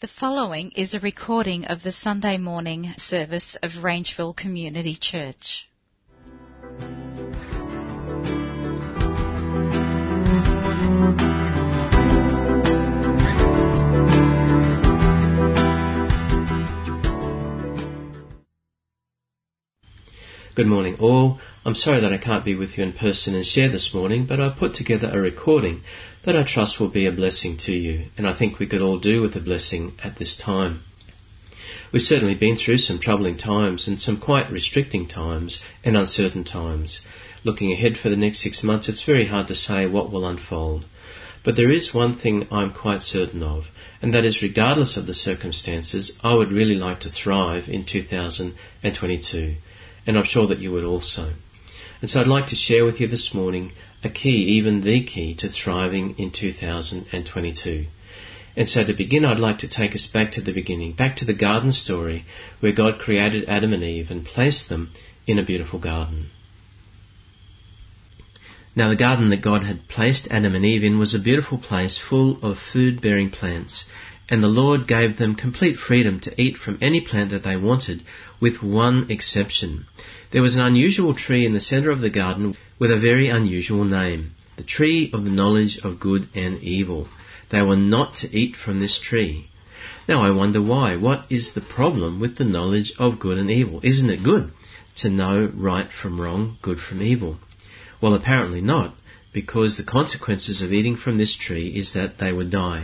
The following is a recording of the Sunday morning service of Rangeville Community Church. Good morning all. I'm sorry that I can't be with you in person and share this morning, but I've put together a recording that I trust will be a blessing to you, and I think we could all do with a blessing at this time. We've certainly been through some troubling times and some quite restricting times and uncertain times. Looking ahead for the next 6 months, it's very hard to say what will unfold. But there is one thing I'm quite certain of, and that is regardless of the circumstances, I would really like to thrive in 2022. And I'm sure that you would also. And so I'd like to share with you this morning a key, even the key, to thriving in 2022. And so to begin, I'd like to take us back to the beginning, back to the garden story where God created Adam and Eve and placed them in a beautiful garden. Now the garden that God had placed Adam and Eve in was a beautiful place full of food-bearing plants, and the Lord gave them complete freedom to eat from any plant that they wanted, with one exception. There was an unusual tree in the centre of the garden with a very unusual name, the tree of the knowledge of good and evil. They were not to eat from this tree. Now I wonder why. What is the problem with the knowledge of good and evil? Isn't it good to know right from wrong, good from evil? Well, apparently not, because the consequences of eating from this tree is that they would die.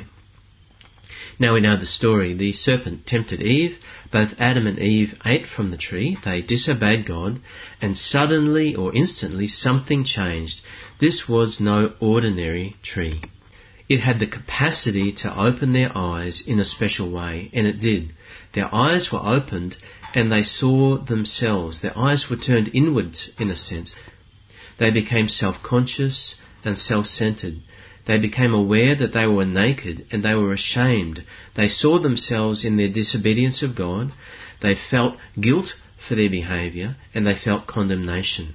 Now we know the story. The serpent tempted Eve. Both Adam and Eve ate from the tree. They disobeyed God, and suddenly or instantly something changed. This was no ordinary tree. It had the capacity to open their eyes in a special way, and it did. Their eyes were opened and they saw themselves. Their eyes were turned inwards in a sense. They became self-conscious and self-centered. They became aware that they were naked and they were ashamed. They saw themselves in their disobedience of God. They felt guilt for their behaviour and they felt condemnation.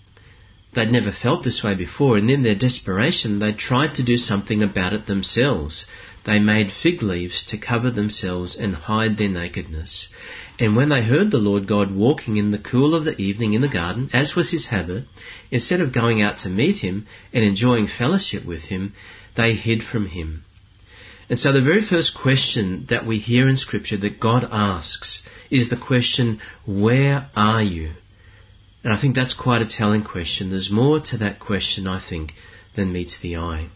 They'd never felt this way before, and in their desperation they tried to do something about it themselves. They made fig leaves to cover themselves and hide their nakedness. And when they heard the Lord God walking in the cool of the evening in the garden, as was his habit, instead of going out to meet him and enjoying fellowship with him, they hid from him. And so the very first question that we hear in Scripture that God asks is the question, where are you? And I think that's quite a telling question. There's more to that question, I think, than meets the eye.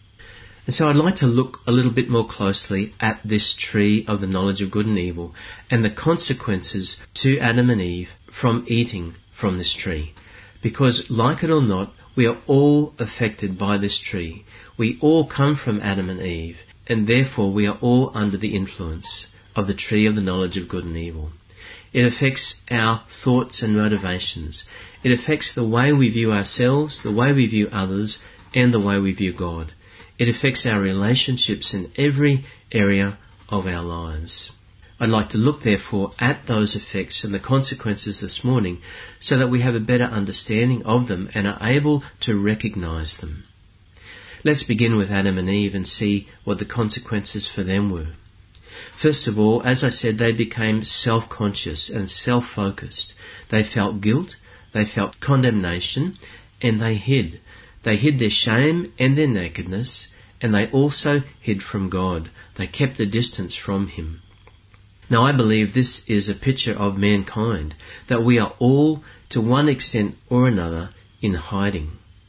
And so I'd like to look a little bit more closely at this tree of the knowledge of good and evil and the consequences to Adam and Eve from eating from this tree. Because, like it or not, we are all affected by this tree. We all come from Adam and Eve, and therefore we are all under the influence of the tree of the knowledge of good and evil. It affects our thoughts and motivations. It affects the way we view ourselves, the way we view others, and the way we view God. It affects our relationships in every area of our lives. I'd like to look, therefore, at those effects and the consequences this morning so that we have a better understanding of them and are able to recognise them. Let's begin with Adam and Eve and see what the consequences for them were. First of all, as I said, they became self-conscious and self-focused. They felt guilt, they felt condemnation, and they hid. They hid their shame and their nakedness, and they also hid from God. They kept a distance from him. Now I believe this is a picture of mankind, that we are all, to one extent or another, in hiding.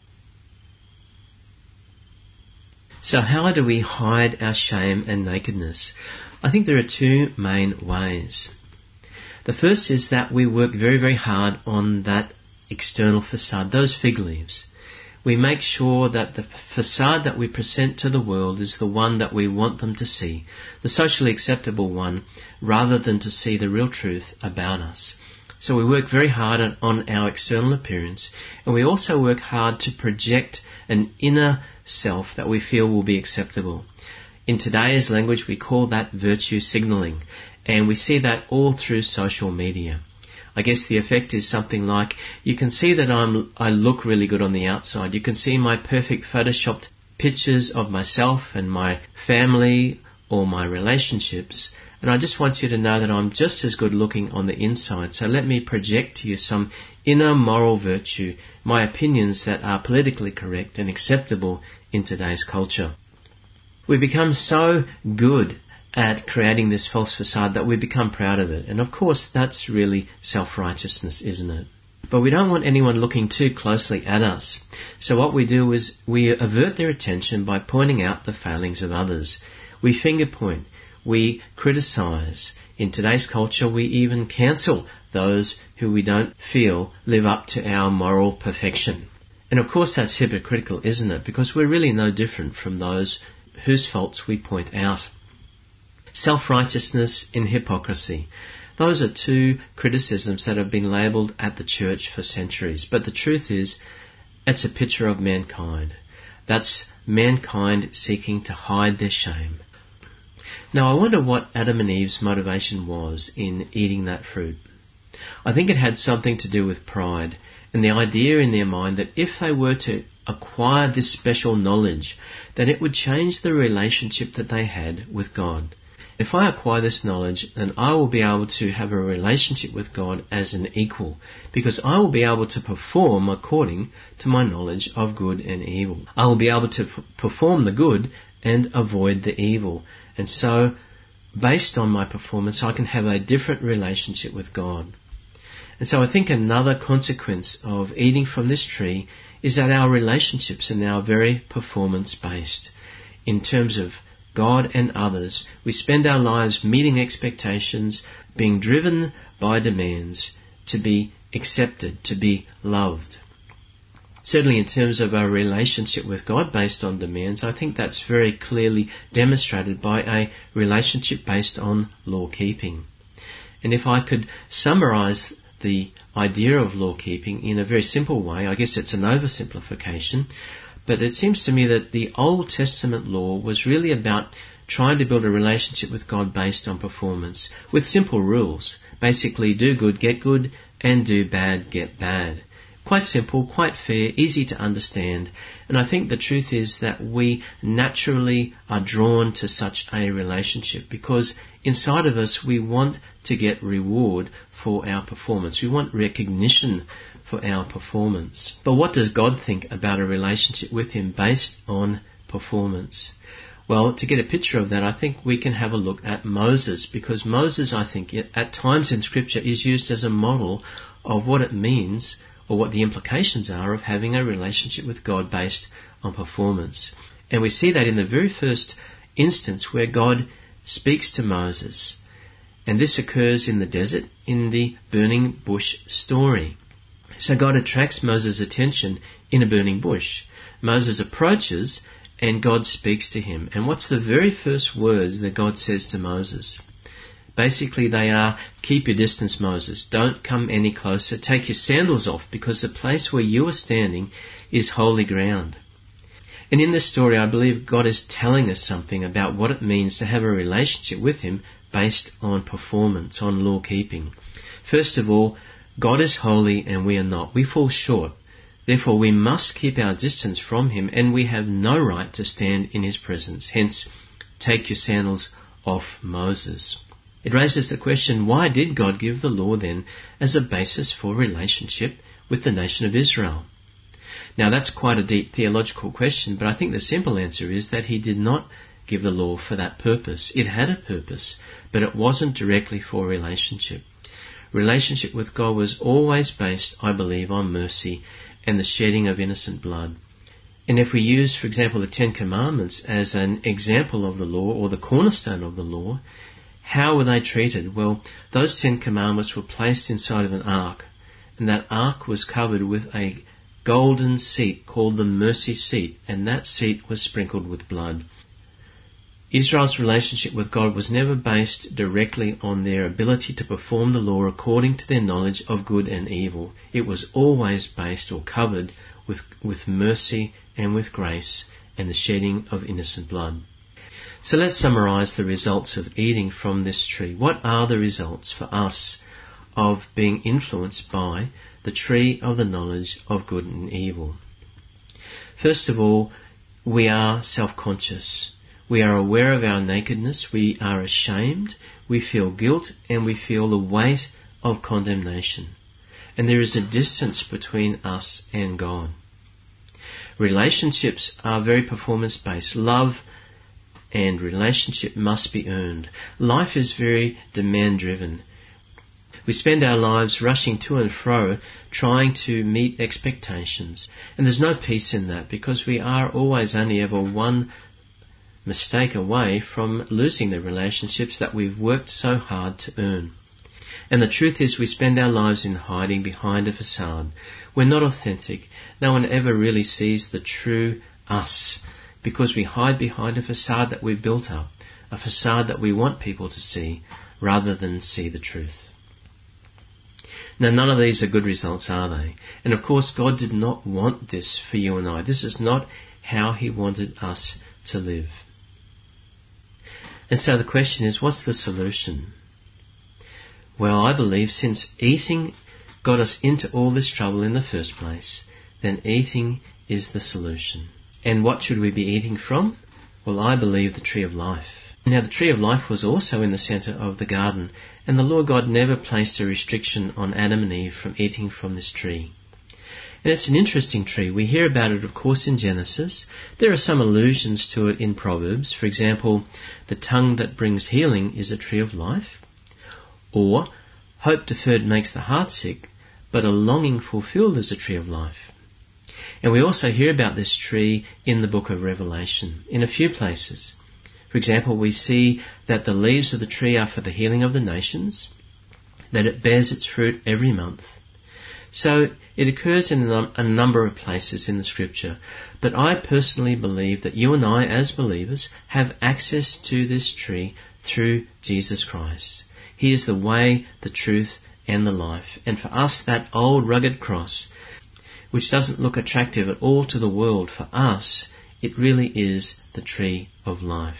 So how do we hide our shame and nakedness? I think there are two main ways. The first is that we work very, very hard on that external facade, those fig leaves. We make sure that the facade that we present to the world is the one that we want them to see, the socially acceptable one, rather than to see the real truth about us. So we work very hard on our external appearance, and we also work hard to project an inner self that we feel will be acceptable. In today's language, we call that virtue signalling, and we see that all through social media. I guess the effect is something like, you can see that I look really good on the outside. You can see my perfect photoshopped pictures of myself and my family or my relationships. And I just want you to know that I'm just as good looking on the inside. So let me project to you some inner moral virtue, my opinions that are politically correct and acceptable in today's culture. We become so good at creating this false facade that we become proud of it. And of course, that's really self-righteousness, isn't it? But we don't want anyone looking too closely at us. So what we do is we avert their attention by pointing out the failings of others. We finger point. We criticize. In today's culture, we even cancel those who we don't feel live up to our moral perfection. And of course that's hypocritical, isn't it? Because we're really no different from those whose faults we point out. Self-righteousness and hypocrisy. Those are two criticisms that have been labelled at the church for centuries. But the truth is, it's a picture of mankind. That's mankind seeking to hide their shame. Now I wonder what Adam and Eve's motivation was in eating that fruit. I think it had something to do with pride and the idea in their mind that if they were to acquire this special knowledge, then it would change the relationship that they had with God. If I acquire this knowledge, then I will be able to have a relationship with God as an equal, because I will be able to perform according to my knowledge of good and evil. I will be able to perform the good and avoid the evil. And so, based on my performance, I can have a different relationship with God. And so I think another consequence of eating from this tree is that our relationships are now very performance-based. In terms of God and others, we spend our lives meeting expectations, being driven by demands to be accepted, to be loved. Certainly in terms of our relationship with God based on demands, I think that's very clearly demonstrated by a relationship based on law-keeping. And if I could summarize the idea of law-keeping in a very simple way, I guess it's an oversimplification, but it seems to me that the Old Testament law was really about trying to build a relationship with God based on performance, with simple rules. Basically, do good, get good, and do bad, get bad. Quite simple, quite fair, easy to understand. And I think the truth is that we naturally are drawn to such a relationship because inside of us we want to get reward for our performance. We want recognition for our performance. But what does God think about a relationship with Him based on performance? Well, to get a picture of that, I think we can have a look at Moses, because Moses, I think, at times in Scripture is used as a model of what it means or what the implications are of having a relationship with God based on performance. And we see that in the very first instance where God speaks to Moses. And this occurs in the desert in the burning bush story. So God attracts Moses' attention in a burning bush. Moses approaches and God speaks to him. And what's the very first words that God says to Moses? Basically they are, keep your distance, Moses. Don't come any closer. Take your sandals off, because the place where you are standing is holy ground. And in this story I believe God is telling us something about what it means to have a relationship with Him based on performance, on law-keeping. First of all, God is holy and we are not. We fall short. Therefore we must keep our distance from Him, and we have no right to stand in His presence. Hence, take your sandals off, Moses. It raises the question, why did God give the law then as a basis for relationship with the nation of Israel? Now that's quite a deep theological question, but I think the simple answer is that He did not give the law for that purpose. It had a purpose, but it wasn't directly for relationship. Relationship with God was always based, I believe, on mercy and the shedding of innocent blood. And if we use, for example, the Ten Commandments as an example of the law, or the cornerstone of the law, how were they treated? Well, those 10 Commandments were placed inside of an ark, and that ark was covered with a golden seat called the mercy seat, and that seat was sprinkled with blood. Israel's relationship with God was never based directly on their ability to perform the law according to their knowledge of good and evil. It was always based or covered with mercy and with grace and the shedding of innocent blood. So let's summarize the results of eating from this tree. What are the results for us of being influenced by the tree of the knowledge of good and evil? First of all, we are self-conscious. We are aware of our nakedness, we are ashamed, we feel guilt, and we feel the weight of condemnation. And there is a distance between us and God. Relationships are very performance-based. Love and relationship must be earned. Life is very demand-driven. We spend our lives rushing to and fro, trying to meet expectations. And there's no peace in that, because we are always only ever one mistake away from losing the relationships that we've worked so hard to earn. And the truth is, we spend our lives in hiding behind a facade. We're not authentic. No one ever really sees the true us, because we hide behind a facade that we've built up, a facade that we want people to see, rather than see the truth. Now, none of these are good results, are they? And of course, God did not want this for you and I. This is not how He wanted us to live. And so the question is, what's the solution? Well, I believe since eating got us into all this trouble in the first place, then eating is the solution. And what should we be eating from? Well, I believe the tree of life. Now, the tree of life was also in the centre of the garden, and the Lord God never placed a restriction on Adam and Eve from eating from this tree. And it's an interesting tree. We hear about it, of course, in Genesis. There are some allusions to it in Proverbs. For example, the tongue that brings healing is a tree of life. Or, hope deferred makes the heart sick, but a longing fulfilled is a tree of life. And we also hear about this tree in the book of Revelation, in a few places. For example, we see that the leaves of the tree are for the healing of the nations, that it bears its fruit every month. So it occurs in a number of places in the Scripture. But I personally believe that you and I, as believers, have access to this tree through Jesus Christ. He is the way, the truth, and the life. And for us, that old rugged cross, which doesn't look attractive at all to the world, for us, it really is the tree of life.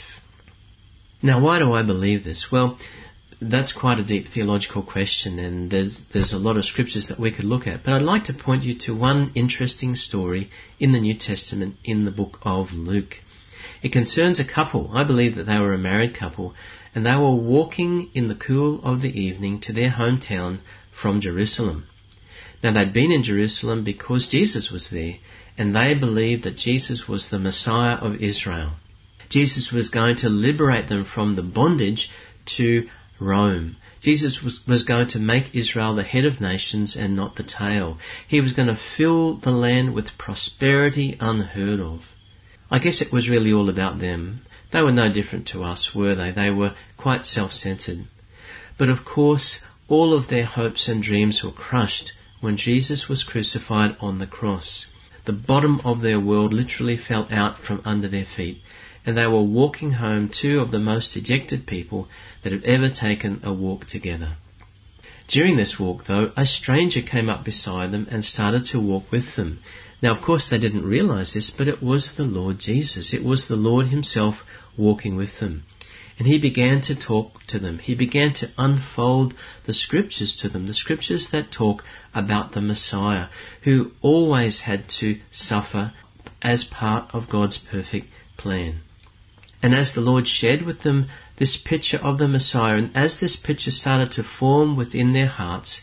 Now, why do I believe this? Well, that's quite a deep theological question, and there's a lot of scriptures that we could look at. But I'd like to point you to one interesting story in the New Testament in the book of Luke. It concerns a couple. I believe that they were a married couple, and they were walking in the cool of the evening to their hometown from Jerusalem. Now, they'd been in Jerusalem because Jesus was there, and they believed that Jesus was the Messiah of Israel. Jesus was going to liberate them from the bondage to Rome. Jesus was going to make Israel the head of nations and not the tail. He was going to fill the land with prosperity unheard of. I guess it was really all about them. They were no different to us, were they? They were quite self-centered. But of course, all of their hopes and dreams were crushed when Jesus was crucified on the cross. The bottom of their world literally fell out from under their feet, and they were walking home, two of the most dejected people that had ever taken a walk together. During this walk, though, a stranger came up beside them and started to walk with them. Now, of course, they didn't realize this, but it was the Lord Jesus. It was the Lord Himself walking with them. And He began to talk to them. He began to unfold the Scriptures to them, the Scriptures that talk about the Messiah, who always had to suffer as part of God's perfect plan. And as the Lord shared with them this picture of the Messiah, and as this picture started to form within their hearts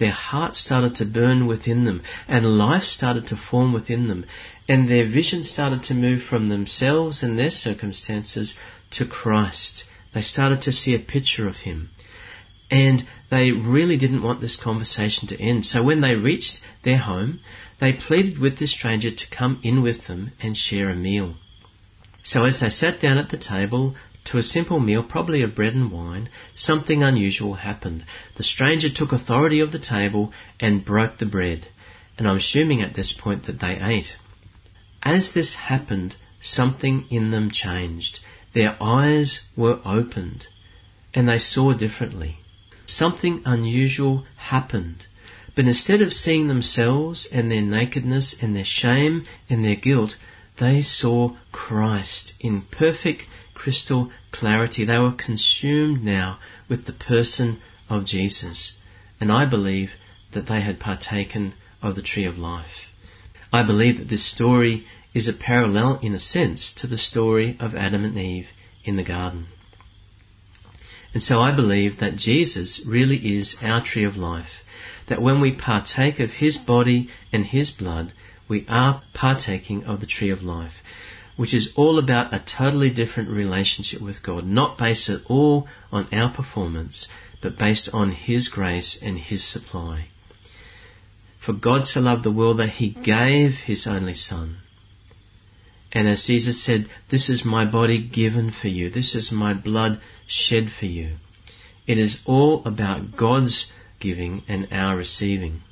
started to burn within them, and life started to form within them, and their vision started to move from themselves and their circumstances to Christ. They started to see a picture of Him. And they really didn't want this conversation to end. So when they reached their home, they pleaded with the stranger to come in with them and share a meal. So as they sat down at the table to a simple meal, probably of bread and wine, something unusual happened. The stranger took authority of the table and broke the bread. And I'm assuming at this point that they ate. As this happened, something in them changed. Their eyes were opened, and they saw differently. Something unusual happened. But instead of seeing themselves and their nakedness and their shame and their guilt, they saw Christ in perfect crystal clarity. They were consumed now with the person of Jesus. And I believe that they had partaken of the tree of life. I believe that this story is a parallel, in a sense, to the story of Adam and Eve in the garden. And so I believe that Jesus really is our tree of life, that when we partake of his body and his blood, we are partaking of the tree of life, which is all about a totally different relationship with God, not based at all on our performance, but based on his grace and his supply. For God so loved the world that he gave his only Son. And as Jesus said, this is my body given for you. This is my blood shed for you. It is all about God's giving and our receiving.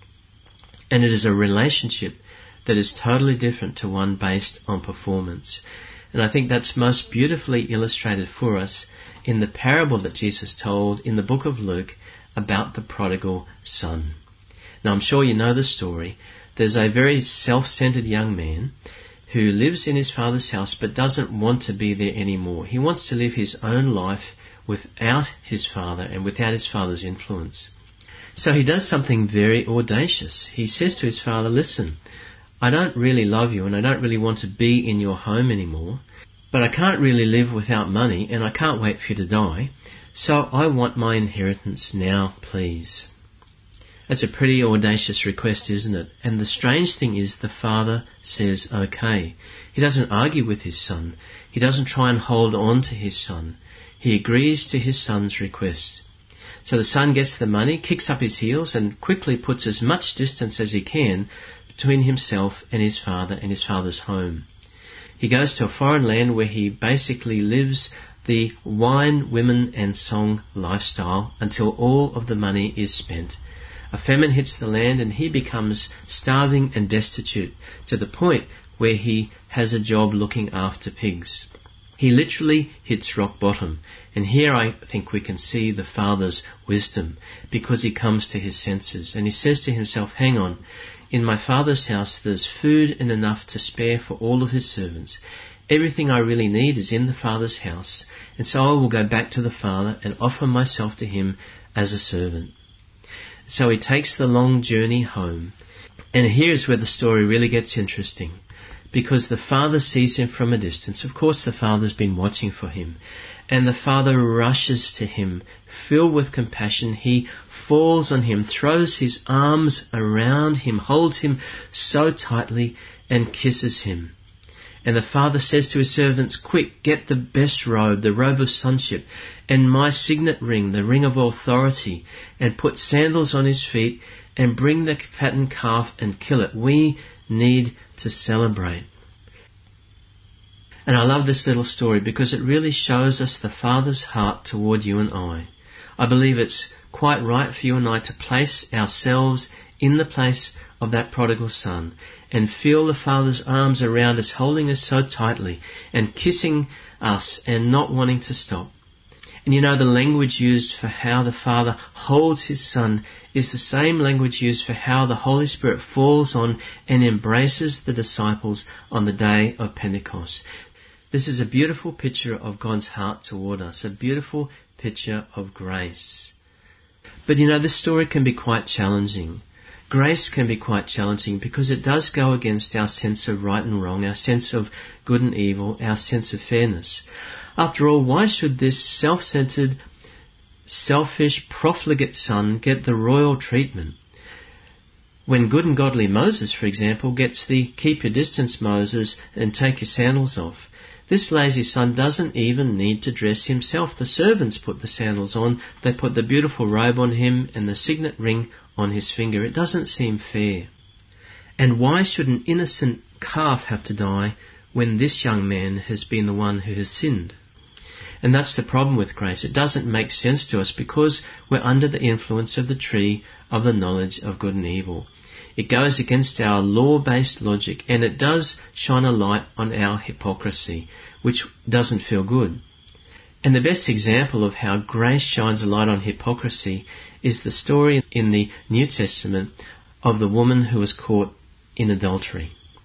And it is a relationship that is totally different to one based on performance. And I think that's most beautifully illustrated for us in the parable that Jesus told in the book of Luke about the prodigal son. Now, I'm sure you know the story. There's a very self-centered young man who lives in his father's house but doesn't want to be there anymore. He wants to live his own life without his father and without his father's influence. So he does something very audacious. He says to his father, listen, I don't really love you and I don't really want to be in your home anymore, but I can't really live without money and I can't wait for you to die, so I want my inheritance now, please. That's a pretty audacious request, isn't it? And the strange thing is the father says okay. He doesn't argue with his son. He doesn't try and hold on to his son. He agrees to his son's request. So the son gets the money, kicks up his heels and quickly puts as much distance as he can between himself and his father's home. He goes to a foreign land where he basically lives the wine, women and song lifestyle until all of the money is spent. A famine hits the land and he becomes starving and destitute to the point where he has a job looking after pigs. He literally hits rock bottom. And here I think we can see the father's wisdom, because he comes to his senses and he says to himself, hang on, in my father's house there's food and enough to spare for all of his servants. Everything I really need is in the father's house, and so I will go back to the father and offer myself to him as a servant. So he takes the long journey home. And here's where the story really gets interesting, because the father sees him from a distance. Of course, the father's been watching for him. And the father rushes to him, filled with compassion. He falls on him, throws his arms around him, holds him so tightly, and kisses him. And the father says to his servants, quick, get the best robe, the robe of sonship, and my signet ring, the ring of authority, and put sandals on his feet, and bring the fattened calf and kill it. We need to celebrate. And I love this little story because it really shows us the Father's heart toward you and I. I believe it's quite right for you and I to place ourselves in the place of that prodigal son and feel the Father's arms around us, holding us so tightly and kissing us and not wanting to stop. And you know, the language used for how the Father holds his Son is the same language used for how the Holy Spirit falls on and embraces the disciples on the day of Pentecost. This is a beautiful picture of God's heart toward us, a beautiful picture of grace. But you know, this story can be quite challenging. Grace can be quite challenging because it does go against our sense of right and wrong, our sense of good and evil, our sense of fairness. After all, why should this self-centered, selfish, profligate son get the royal treatment when good and godly Moses, for example, gets the keep your distance, Moses, and take your sandals off? This lazy son doesn't even need to dress himself. The servants put the sandals on. They put the beautiful robe on him and the signet ring on his finger. It doesn't seem fair. And why should an innocent calf have to die when this young man has been the one who has sinned? And that's the problem with grace. It doesn't make sense to us because we're under the influence of the tree of the knowledge of good and evil. It goes against our law-based logic, and it does shine a light on our hypocrisy, which doesn't feel good. And the best example of how grace shines a light on hypocrisy is the story in the New Testament of the woman who was caught in adultery.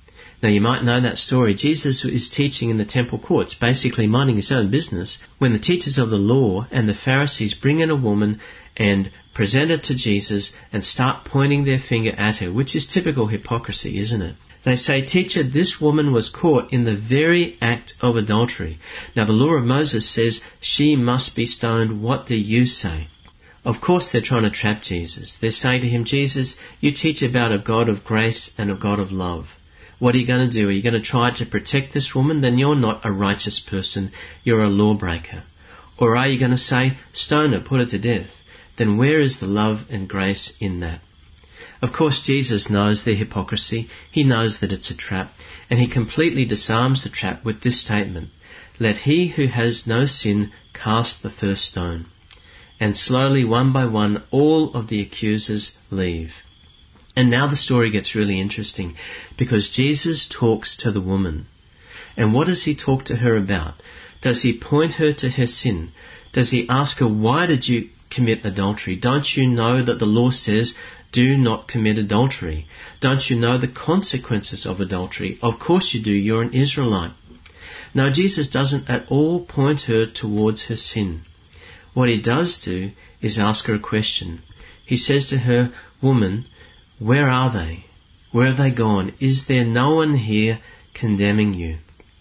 Now you might know that story. Jesus is teaching in the temple courts, basically minding his own business, when the teachers of the law and the Pharisees bring in a woman and present her to Jesus and start pointing their finger at her, which is typical hypocrisy, isn't it? They say, "Teacher, this woman was caught in the very act of adultery. Now the law of Moses says she must be stoned. What do you say?" Of course they're trying to trap Jesus. They're saying to him, "Jesus, you teach about a God of grace and a God of love. What are you going to do? Are you going to try to protect this woman? Then you're not a righteous person. You're a lawbreaker. Or are you going to say, stone her, put her to death? Then where is the love and grace in that?" Of course, Jesus knows their hypocrisy. He knows that it's a trap. And he completely disarms the trap with this statement, "Let he who has no sin cast the first stone." And slowly, one by one, all of the accusers leave. And now the story gets really interesting, because Jesus talks to the woman. And what does he talk to her about? Does he point her to her sin? Does he ask her, "Why did you commit adultery? Don't you know that the law says, do not commit adultery? Don't you know the consequences of adultery? Of course you do, you're an Israelite." No, Jesus doesn't at all point her towards her sin. What he does do is ask her a question. He says to her, "Woman, where are they? Where have they gone? Is there no one here condemning you?"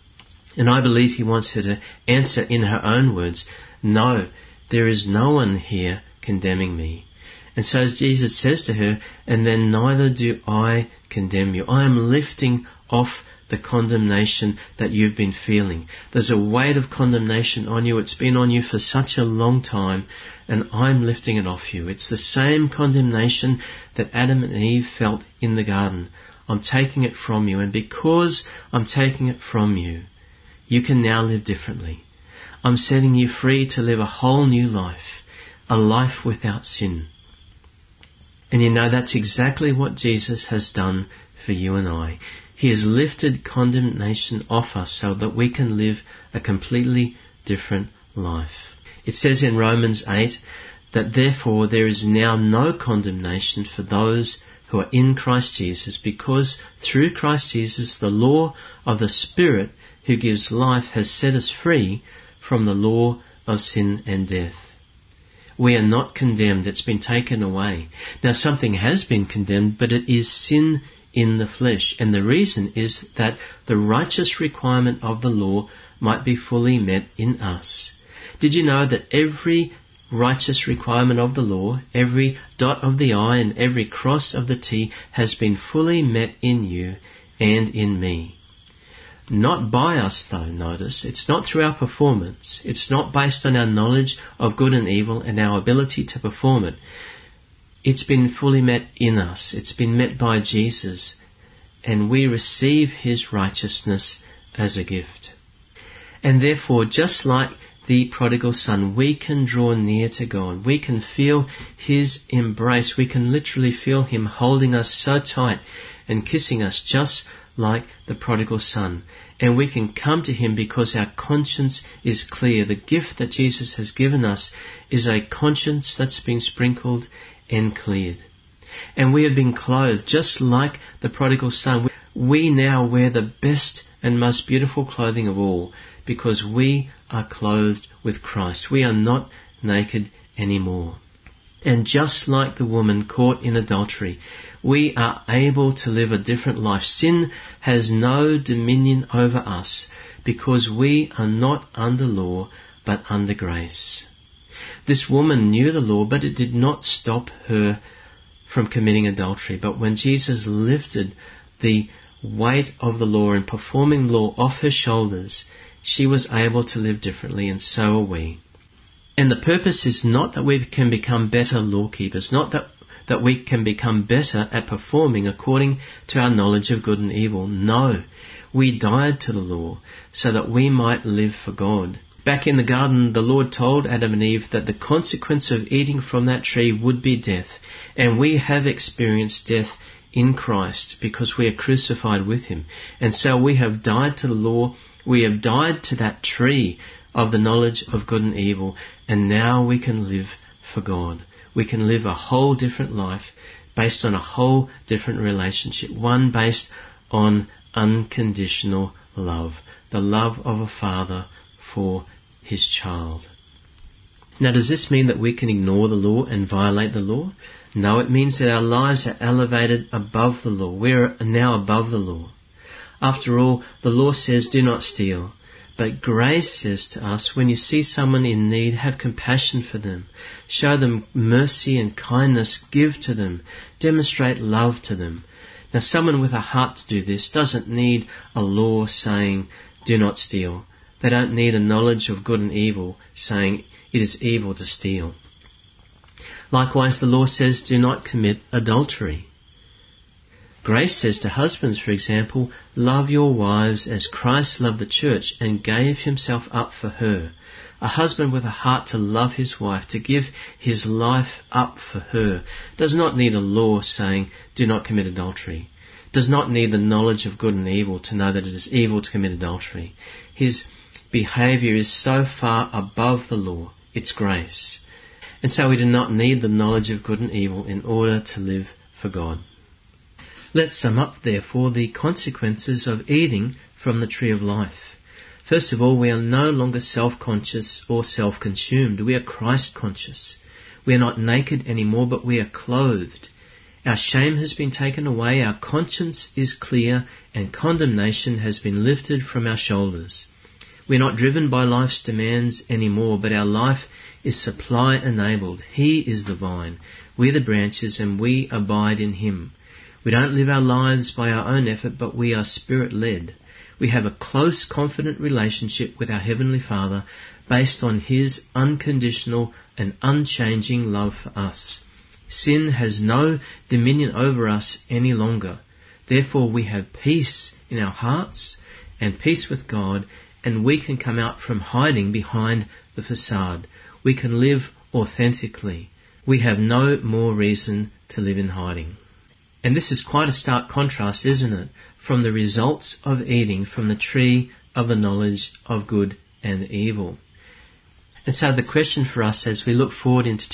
And I believe he wants her to answer in her own words, "No, there is no one here condemning me." And so Jesus says to her, "And then neither do I condemn you." I am lifting off the condemnation that you've been feeling. There's a weight of condemnation on you. It's been on you for such a long time, and I'm lifting it off you. It's the same condemnation that Adam and Eve felt in the garden. I'm taking it from you, and because I'm taking it from you, you can now live differently. I'm setting you free to live a whole new life, a life without sin. And you know, that's exactly what Jesus has done for you and I. He has lifted condemnation off us so that we can live a completely different life. It says in Romans 8 that therefore there is now no condemnation for those who are in Christ Jesus, because through Christ Jesus the law of the Spirit who gives life has set us free from the law of sin and death. We are not condemned. It's been taken away. Now something has been condemned, but it is sin in the flesh. And the reason is that the righteous requirement of the law might be fully met in us. Did you know that every righteous requirement of the law, every dot of the I and every cross of the T has been fully met in you and in me? Not by us though, notice. It's not through our performance. It's not based on our knowledge of good and evil and our ability to perform it. It's been fully met in us. It's been met by Jesus. And we receive his righteousness as a gift. And therefore, just like the prodigal son, we can draw near to God. We can feel his embrace. We can literally feel him holding us so tight and kissing us just like the prodigal son. And we can come to him because our conscience is clear. The gift that Jesus has given us is a conscience that's been sprinkled and cleared. And we have been clothed just like the prodigal son. We now wear the best and most beautiful clothing of all because we are clothed with Christ. We are not naked anymore. And just like the woman caught in adultery, we are able to live a different life. Sin has no dominion over us because we are not under law but under grace. This woman knew the law, but it did not stop her from committing adultery. But when Jesus lifted the weight of the law and performing law off her shoulders, she was able to live differently, and so are we. And the purpose is not that we can become better law keepers, not that we can become better at performing according to our knowledge of good and evil. No, we died to the law so that we might live for God. Back in the garden, the Lord told Adam and Eve that the consequence of eating from that tree would be death. And we have experienced death in Christ because we are crucified with him. And so we have died to the law. We have died to that tree of the knowledge of good and evil. And now we can live for God. We can live a whole different life based on a whole different relationship. One based on unconditional love, the love of a father for his child. Now, does this mean that we can ignore the law and violate the law? No, it means that our lives are elevated above the law. We're now above the law. After all, the law says, do not steal. But grace says to us, when you see someone in need, have compassion for them. Show them mercy and kindness. Give to them. Demonstrate love to them. Now, someone with a heart to do this doesn't need a law saying, do not steal. They don't need a knowledge of good and evil saying, it is evil to steal. Likewise, the law says, do not commit adultery. Grace says to husbands, for example, love your wives as Christ loved the church and gave himself up for her. A husband with a heart to love his wife, to give his life up for her, does not need a law saying, do not commit adultery. Does not need the knowledge of good and evil to know that it is evil to commit adultery. His behaviour is so far above the law, it's grace. And so we do not need the knowledge of good and evil in order to live for God. Let's sum up, therefore, the consequences of eating from the tree of life. First of all, we are no longer self-conscious or self-consumed. We are Christ-conscious. We are not naked anymore, but we are clothed. Our shame has been taken away, our conscience is clear, and condemnation has been lifted from our shoulders. We are not driven by life's demands anymore, but our life is supply-enabled. He is the vine, we are the branches, and we abide in him. We don't live our lives by our own effort, but we are Spirit-led. We have a close, confident relationship with our Heavenly Father based on his unconditional and unchanging love for us. Sin has no dominion over us any longer. Therefore, we have peace in our hearts and peace with God, and we can come out from hiding behind the facade. We can live authentically. We have no more reason to live in hiding. And this is quite a stark contrast, isn't it, from the results of eating from the tree of the knowledge of good and evil. And so the question for us as we look forward into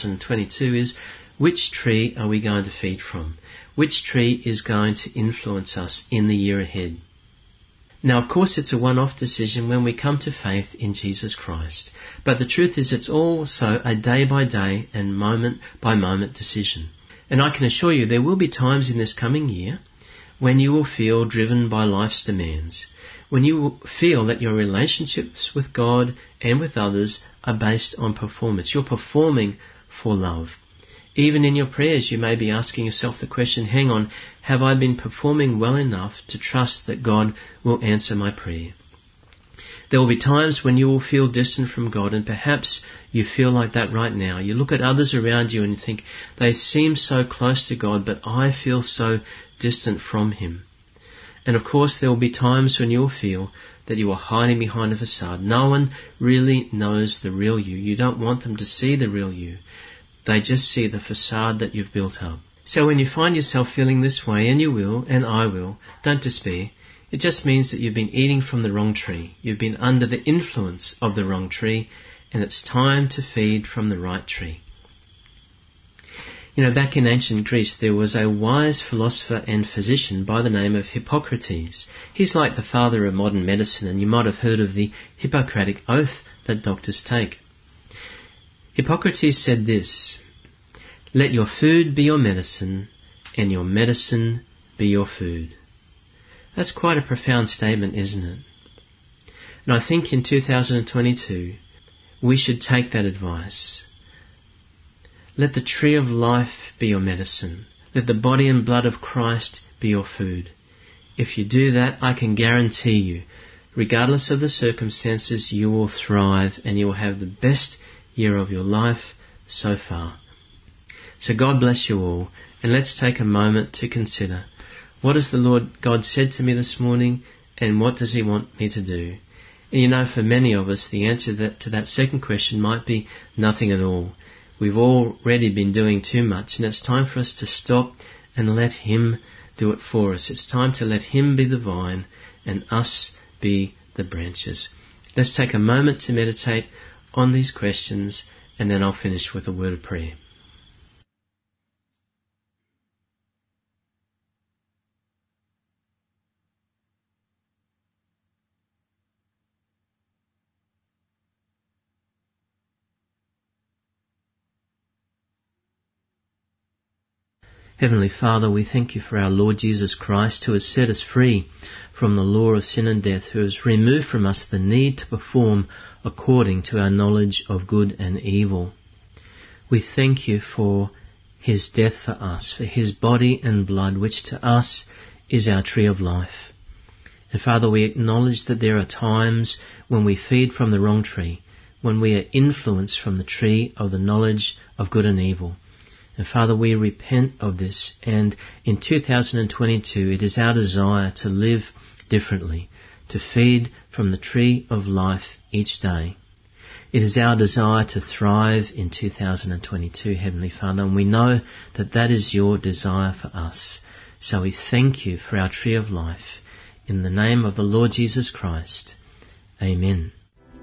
2022 is, which tree are we going to feed from? Which tree is going to influence us in the year ahead? Now, of course, it's a one-off decision when we come to faith in Jesus Christ. But the truth is it's also a day-by-day and moment-by-moment decision. And I can assure you there will be times in this coming year when you will feel driven by life's demands, when you will feel that your relationships with God and with others are based on performance. You're performing for love. Even in your prayers you may be asking yourself the question, hang on, have I been performing well enough to trust that God will answer my prayer? There will be times when you will feel distant from God, and perhaps you feel like that right now. You look at others around you and you think, they seem so close to God, but I feel so distant from him. And of course there will be times when you will feel that you are hiding behind a facade. No one really knows the real you. You don't want them to see the real you. They just see the facade that you've built up. So when you find yourself feeling this way, and you will, and I will, don't despair. It just means that you've been eating from the wrong tree. You've been under the influence of the wrong tree, and it's time to feed from the right tree. You know, back in ancient Greece, there was a wise philosopher and physician by the name of Hippocrates. He's like the father of modern medicine, and you might have heard of the Hippocratic Oath that doctors take. Hippocrates said this, "Let your food be your medicine, and your medicine be your food." That's quite a profound statement, isn't it? And I think in 2022, we should take that advice. Let the tree of life be your medicine. Let the body and blood of Christ be your food. If you do that, I can guarantee you, regardless of the circumstances, you will thrive and you will have the best year of your life so far. So God bless you all, and let's take a moment to consider, what has the Lord God said to me this morning, and what does he want me to do? And you know, for many of us, the answer to that second question might be nothing at all. We've already been doing too much, and it's time for us to stop and let him do it for us. It's time to let him be the vine and us be the branches. Let's take a moment to meditate on these questions, and then I'll finish with a word of prayer. Heavenly Father, we thank you for our Lord Jesus Christ, who has set us free from the law of sin and death, who has removed from us the need to perform according to our knowledge of good and evil. We thank you for his death for us, for his body and blood, which to us is our tree of life. And Father, we acknowledge that there are times when we feed from the wrong tree, when we are influenced from the tree of the knowledge of good and evil. And Father, we repent of this, and in 2022 it is our desire to live differently, to feed from the tree of life each day. It is our desire to thrive in 2022, Heavenly Father, and we know that that is your desire for us. So we thank you for our tree of life. In the name of the Lord Jesus Christ. Amen.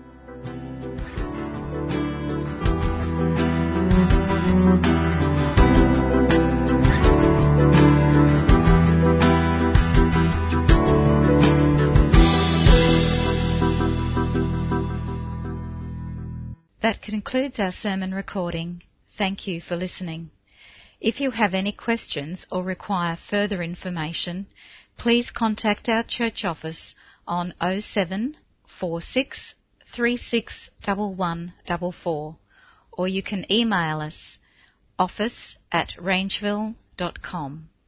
That concludes our sermon recording. Thank you for listening. If you have any questions or require further information, please contact our church office on 07 46 36 1144, or you can email us office@rangeville.com.